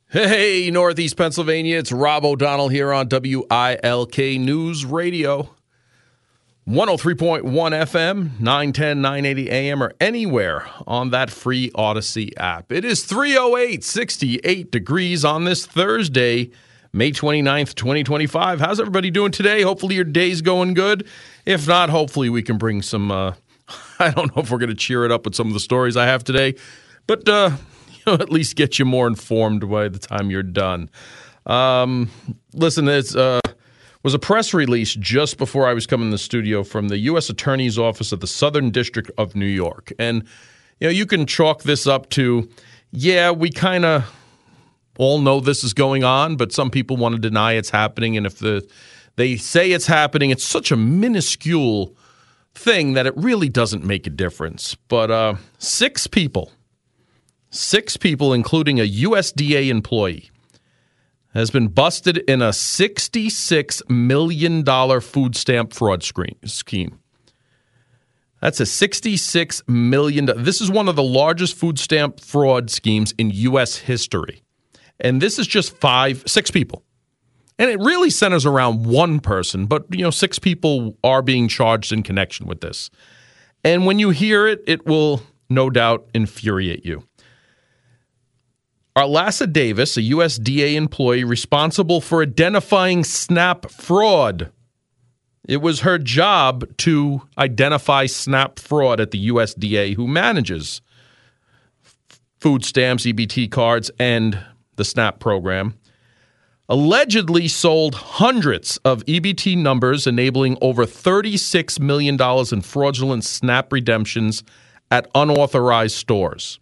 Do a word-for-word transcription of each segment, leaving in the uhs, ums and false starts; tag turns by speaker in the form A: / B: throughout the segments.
A: Hey, Northeast Pennsylvania, it's Rob O'Donnell here on W I L K News Radio. one oh three point one F M, nine ten, nine eighty A M, or anywhere on that free Odyssey app. It is three oh eight, sixty-eight degrees on this Thursday, May twenty-ninth, twenty twenty-five. How's everybody doing today? Hopefully your day's going good. If not, hopefully we can bring some, uh, I don't know if we're going to cheer it up with some of the stories I have today, but uh, you know, at least get you more informed by the time you're done. Um, listen, it's... Uh, was a press release just before I was coming in the studio from the U S Attorney's Office of the Southern District of New York. And, you know, you can chalk this up to, yeah, we kind of all know this is going on, but some people want to deny it's happening. And if the they say it's happening, it's such a minuscule thing that it really doesn't make a difference. But uh, six people, six people, including a U S D A employee, has been busted in a sixty-six million dollars food stamp fraud scheme. That's a sixty-six million dollars. This is one of the largest food stamp fraud schemes in U S history. And this is just five, six people. And it really centers around one person, but, you know, six people are being charged in connection with this. And when you hear it, it will no doubt infuriate you. Arlassa Davis, a U S D A employee responsible for identifying SNAP fraud. It was her job to identify SNAP fraud at the U S D A, who manages food stamps, E B T cards, and the SNAP program, allegedly sold hundreds of E B T numbers, enabling over thirty-six million dollars in fraudulent SNAP redemptions at unauthorized stores.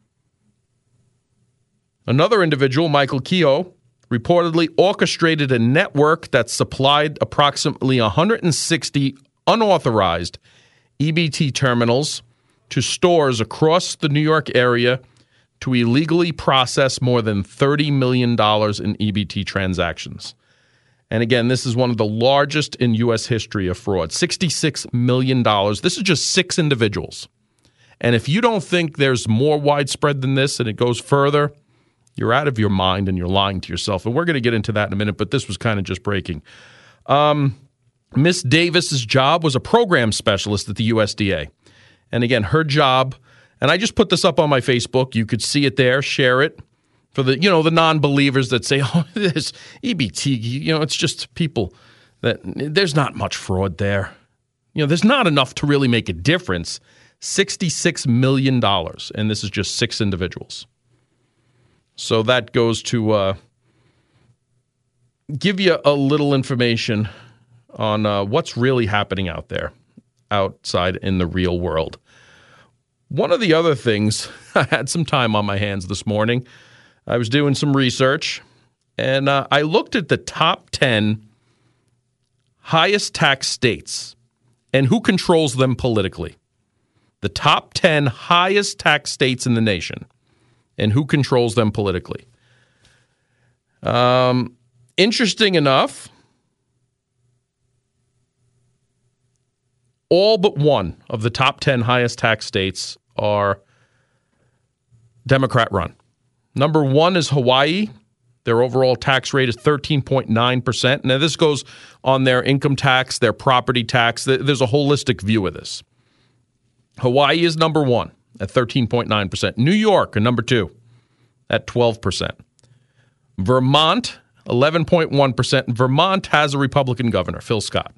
A: Another individual, Michael Keogh, reportedly orchestrated a network that supplied approximately one hundred sixty unauthorized E B T terminals to stores across the New York area to illegally process more than thirty million dollars in E B T transactions. And again, this is one of the largest in U S history of fraud, sixty-six million dollars. This is just six individuals. And if you don't think there's more widespread than this and it goes further, you're out of your mind and you're lying to yourself. And we're going to get into that in a minute, but this was kind of just breaking. Um, Miss Davis's job was a program specialist at the U S D A. And again, her job, and I just put this up on my Facebook. You could see it there, share it. For the, you know, the non-believers that say, oh, this E B T, you know, it's just people that, there's not much fraud there. You know, there's not enough to really make a difference. sixty-six million dollars, and this is just six individuals. So that goes to uh, give you a little information on uh, what's really happening out there, outside in the real world. One of the other things, I had some time on my hands this morning. I was doing some research, and uh, I looked at the top ten highest tax states and who controls them politically. The top ten highest tax states in the nation and who controls them politically. Um, interesting enough, all but one of the top ten highest tax states are Democrat-run. Number one is Hawaii. Their overall tax rate is thirteen point nine percent. Now, this goes on their income tax, their property tax. There's a holistic view of this. Hawaii is number one at thirteen point nine percent. New York, are number two, at twelve percent. Vermont, eleven point one percent. Vermont has a Republican governor, Phil Scott.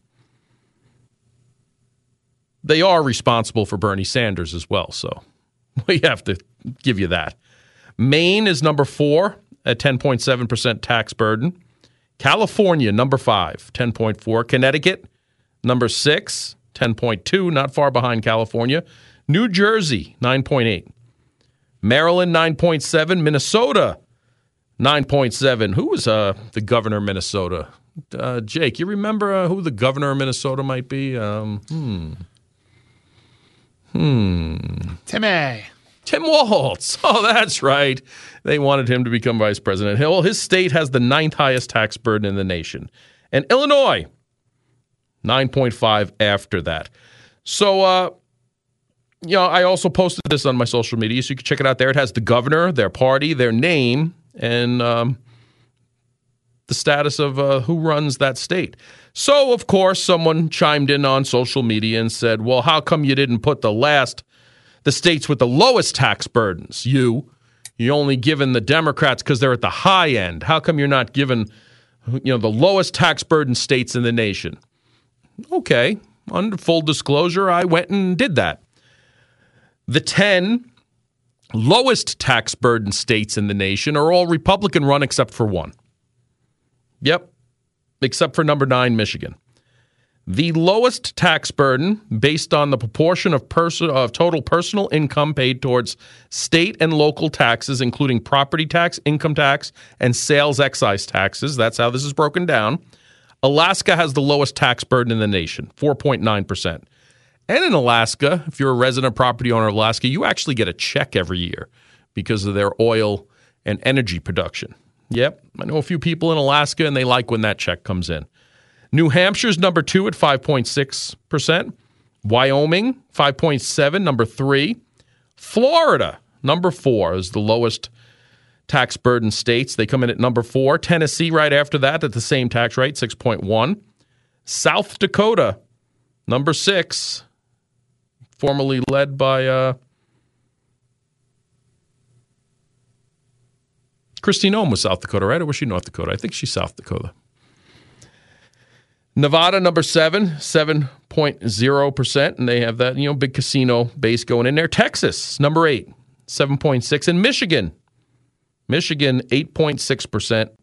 A: They are responsible for Bernie Sanders as well, so we have to give you that. Maine is number four at ten point seven percent tax burden. California, number five, ten point four. Connecticut, number six, ten point two, not far behind California. New Jersey, nine point eight. Maryland, nine point seven. Minnesota, nine point seven. Who was uh, the governor of Minnesota? Uh, Jake, you remember uh, who the governor of Minnesota might be? Um, hmm. Hmm.
B: Timmy.
A: Tim Walz. Oh, that's right. They wanted him to become vice president. Well, his state has the ninth highest tax burden in the nation. And Illinois, nine point five after that. So, uh, you know, I also posted this on my social media, so you can check it out there. It has the governor, their party, their name, and um, the status of uh, who runs that state. So, of course, someone chimed in on social media and said, well, how come you didn't put the last, the states with the lowest tax burdens? You, you only given the Democrats because they're at the high end. How come you're not given, you know, the lowest tax burden states in the nation? Okay, under full disclosure, I went and did that. The ten lowest tax burden states in the nation are all Republican run except for one. Yep. Except for number nine, Michigan. The lowest tax burden based on the proportion of, pers- of total personal income paid towards state and local taxes, including property tax, income tax, and sales excise taxes. That's how this is broken down. Alaska has the lowest tax burden in the nation, four point nine percent. And in Alaska, if you're a resident property owner of Alaska, you actually get a check every year because of their oil and energy production. Yep, I know a few people in Alaska, and they like when that check comes in. New Hampshire's number two at five point six percent. Wyoming, five point seven, number three. Florida, number four, is the lowest tax burden states. They come in at number four. Tennessee right after that at the same tax rate, six point one. South Dakota, number six, formerly led by... Uh, Kristi Noem was South Dakota, right? Or was she North Dakota? I think she's South Dakota. Nevada, number seven, seven point zero percent, and they have that, you know, big casino base going in there. Texas, number eight, seven point six, and Michigan, Michigan, eight point six percent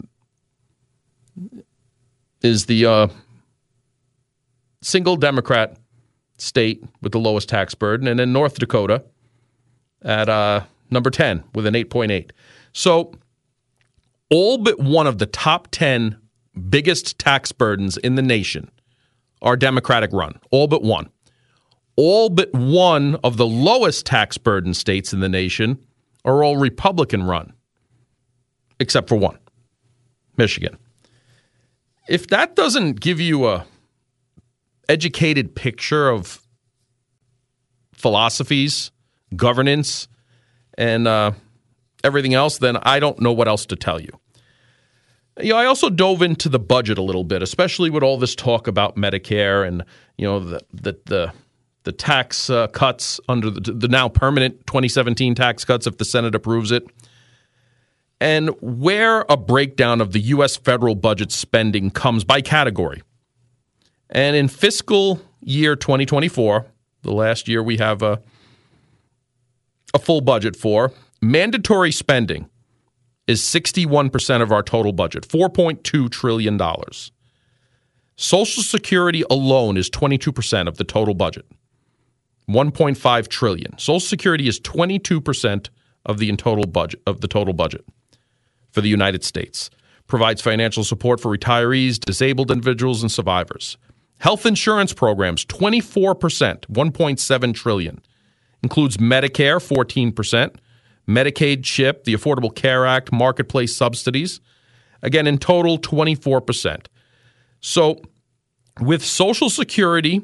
A: is the uh, single Democrat state with the lowest tax burden, and then North Dakota at uh, number ten with an eight point eight. So all but one of the top ten biggest tax burdens in the nation are Democratic run. All but one. All but one of the lowest tax burden states in the nation are all Republican run, except for one, Michigan. If that doesn't give you a educated picture of philosophies, governance, and uh, everything else, then I don't know what else to tell you. You know, I also dove into the budget a little bit, especially with all this talk about Medicare and, you know, the the the, the tax uh, cuts under the, the now permanent twenty seventeen tax cuts if the Senate approves it, and where a breakdown of the U S federal budget spending comes by category. And in fiscal year twenty twenty-four, the last year we have a a full budget for, mandatory spending is sixty-one percent of our total budget, four point two trillion dollars. Social Security alone is twenty-two percent of the total budget, one point five trillion dollars. Social Security is twenty-two percent of the total budget of the total budget for the United States. Provides financial support for retirees, disabled individuals, and survivors. Health insurance programs, twenty-four percent, one point seven trillion dollars. Includes Medicare, fourteen percent. Medicaid, CHIP, the Affordable Care Act, marketplace subsidies. Again, in total, twenty-four percent. So with Social Security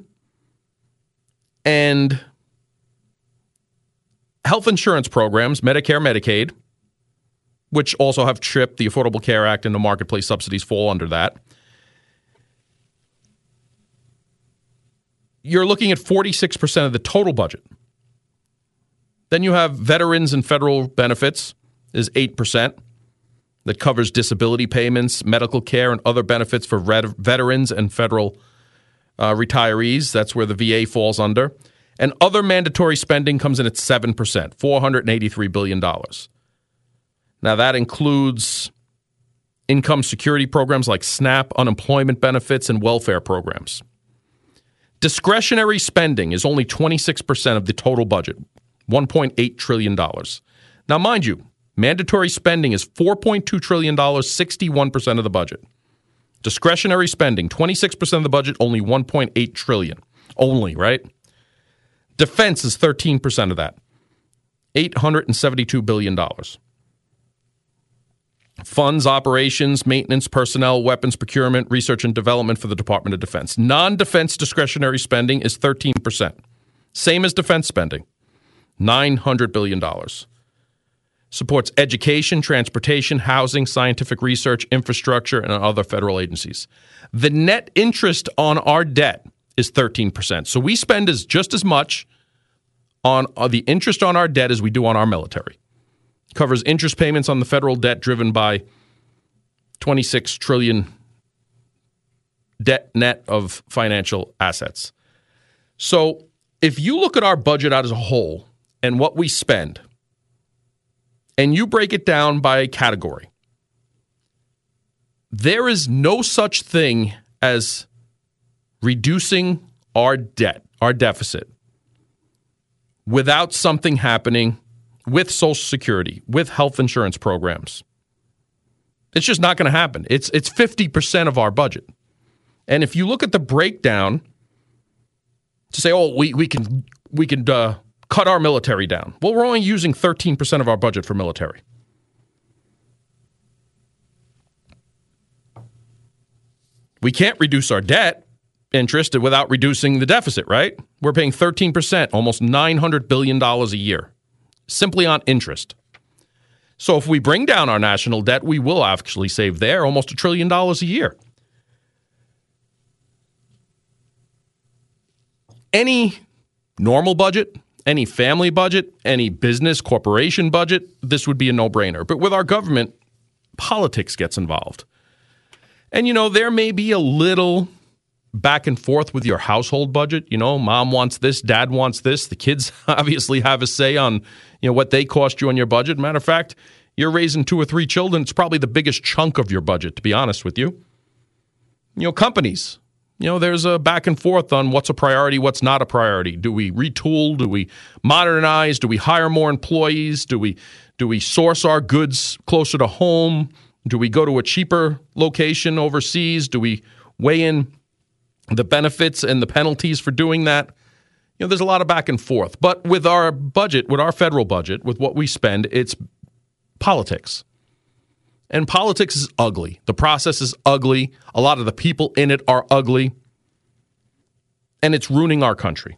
A: and health insurance programs, Medicare, Medicaid, which also have CHIP, the Affordable Care Act, and the marketplace subsidies fall under that, you're looking at forty-six percent of the total budget. Then you have veterans and federal benefits is eight percent. That covers disability payments, medical care, and other benefits for vet- veterans and federal uh, retirees. That's where the V A falls under. And other mandatory spending comes in at seven percent, four hundred eighty-three billion dollars. Now, that includes income security programs like SNAP, unemployment benefits, and welfare programs. Discretionary spending is only twenty-six percent of the total budget, one point eight trillion dollars. Now, mind you, mandatory spending is four point two trillion dollars, sixty-one percent of the budget. Discretionary spending, twenty-six percent of the budget, only one point eight trillion dollars. Only, right? Defense is thirteen percent of that, eight hundred seventy-two billion dollars. Funds, operations, maintenance, personnel, weapons procurement, research and development for the Department of Defense. Non-defense discretionary spending is thirteen percent. Same as defense spending, nine hundred billion dollars. supports education, transportation, housing, scientific research, infrastructure, and other federal agencies. The net interest on our debt is thirteen percent. So we spend as just as much on uh, the interest on our debt as we do on our military. Covers interest payments on the federal debt driven by twenty-six trillion dollars debt net of financial assets. So if you look at our budget as a whole and what we spend, and you break it down by category, there is no such thing as reducing our debt, our deficit, without something happening with Social Security, with health insurance programs. It's just not going to happen. It's it's fifty percent of our budget. And if you look at the breakdown to say, oh, we, we can we can uh, cut our military down. Well, we're only using thirteen percent of our budget for military. We can't reduce our debt interest without reducing the deficit, right? We're paying thirteen percent, almost nine hundred billion dollars a year, simply on interest. So if we bring down our national debt, we will actually save there almost a trillion dollars a year. Any normal budget, any family budget, any business corporation budget, this would be a no-brainer. But with our government, politics gets involved. And, you know, there may be a little back and forth with your household budget. You know, mom wants this, dad wants this. The kids obviously have a say on, you know, what they cost you on your budget. Matter of fact, you're raising two or three children. It's probably the biggest chunk of your budget, to be honest with you. You know, companies. You know, there's a back and forth on what's a priority, what's not a priority. Do we retool? Do we modernize? Do we hire more employees? Do we do we source our goods closer to home? Do we go to a cheaper location overseas? Do we weigh in the benefits and the penalties for doing that? You know, there's a lot of back and forth. But with our budget, with our federal budget, with what we spend, it's politics. And politics is ugly. The process is ugly. A lot of the people in it are ugly. And it's ruining our country.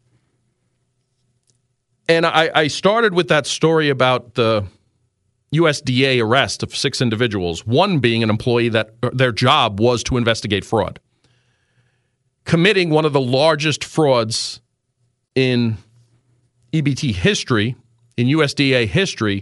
A: And I, I started with that story about the U S D A arrest of six individuals, one being an employee that their job was to investigate fraud, committing one of the largest frauds in E B T history, in U S D A history,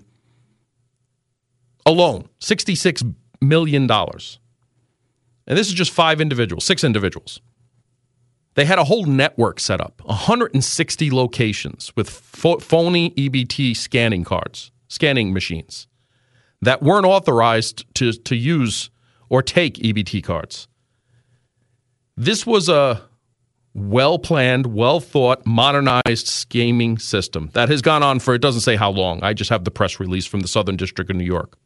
A: alone, sixty-six million dollars. And this is just five individuals, six individuals. They had a whole network set up, one hundred sixty locations with pho- phony E B T scanning cards, scanning machines that weren't authorized to, to use or take E B T cards. This was a well-planned, well-thought, modernized scheming system that has gone on for, it doesn't say how long. I just have the press release from the Southern District of New York.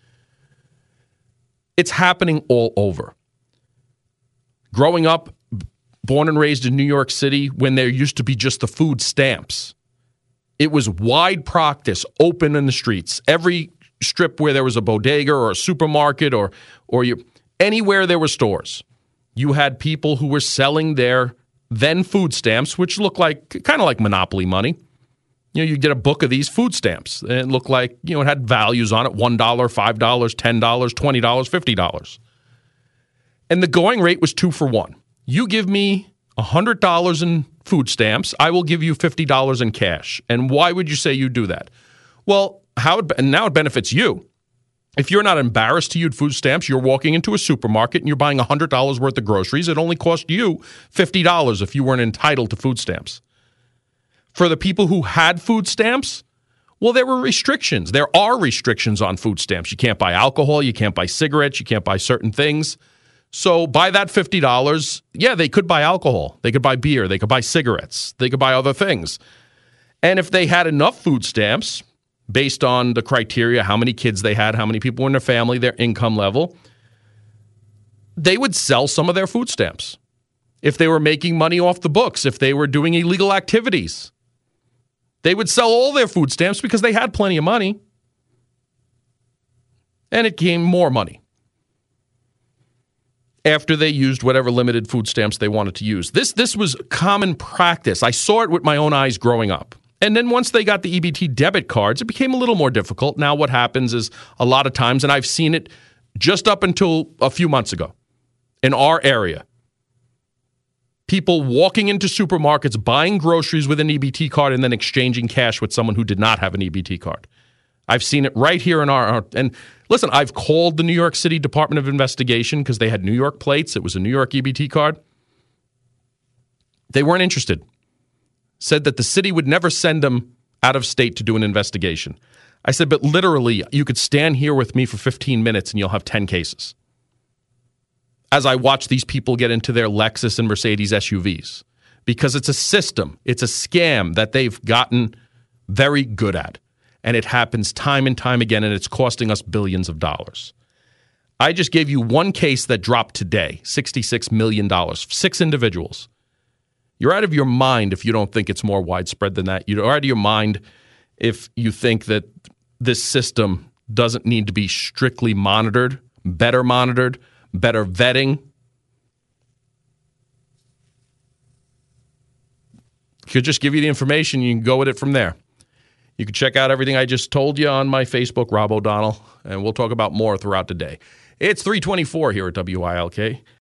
A: It's happening all over. Growing up, born and raised in New York City, when there used to be just the food stamps, it was wide practice, open in the streets. Every strip where there was a bodega or a supermarket or or you, anywhere there were stores, you had people who were selling their then food stamps, which looked like kind of like monopoly money. You know, you get a book of these food stamps, and it looked like, you know, it had values on it, one dollar, five dollars, ten dollars, twenty dollars, fifty dollars. And the going rate was two for one. You give me one hundred dollars in food stamps, I will give you fifty dollars in cash. And why would you say you do that? Well, how it, and now it benefits you. If you're not embarrassed to use food stamps, you're walking into a supermarket and you're buying one hundred dollars worth of groceries. It only cost you fifty dollars if you weren't entitled to food stamps. For the people who had food stamps, well, there were restrictions. There are restrictions on food stamps. You can't buy alcohol. You can't buy cigarettes. You can't buy certain things. So by that fifty dollars, yeah, they could buy alcohol. They could buy beer. They could buy cigarettes. They could buy other things. And if they had enough food stamps, based on the criteria, how many kids they had, how many people were in their family, their income level, they would sell some of their food stamps. If they were making money off the books, if they were doing illegal activities, they would sell all their food stamps because they had plenty of money. And it came more money after they used whatever limited food stamps they wanted to use. This, this was common practice. I saw it with my own eyes growing up. And then once they got the E B T debit cards, it became a little more difficult. Now what happens is a lot of times, and I've seen it just up until a few months ago in our area, people walking into supermarkets, buying groceries with an E B T card, and then exchanging cash with someone who did not have an E B T card. I've seen it right here in our, our and listen, I've called the New York City Department of Investigation because they had New York plates. It was a New York E B T card. They weren't interested. Said that the city would never send them out of state to do an investigation. I said, but literally, you could stand here with me for fifteen minutes and you'll have ten cases. As I watch these people get into their Lexus and Mercedes S U Vs. Because it's a system, it's a scam that they've gotten very good at. And it happens time and time again, and it's costing us billions of dollars. I just gave you one case that dropped today, sixty-six million dollars, six individuals. You're out of your mind if you don't think it's more widespread than that. You're out of your mind if you think that this system doesn't need to be strictly monitored, better monitored, better vetting. Could just give you the information. You can go with it from there. You can check out everything I just told you on my Facebook, Rob O'Donnell, and we'll talk about more throughout the day. It's three twenty-four here at W I L K.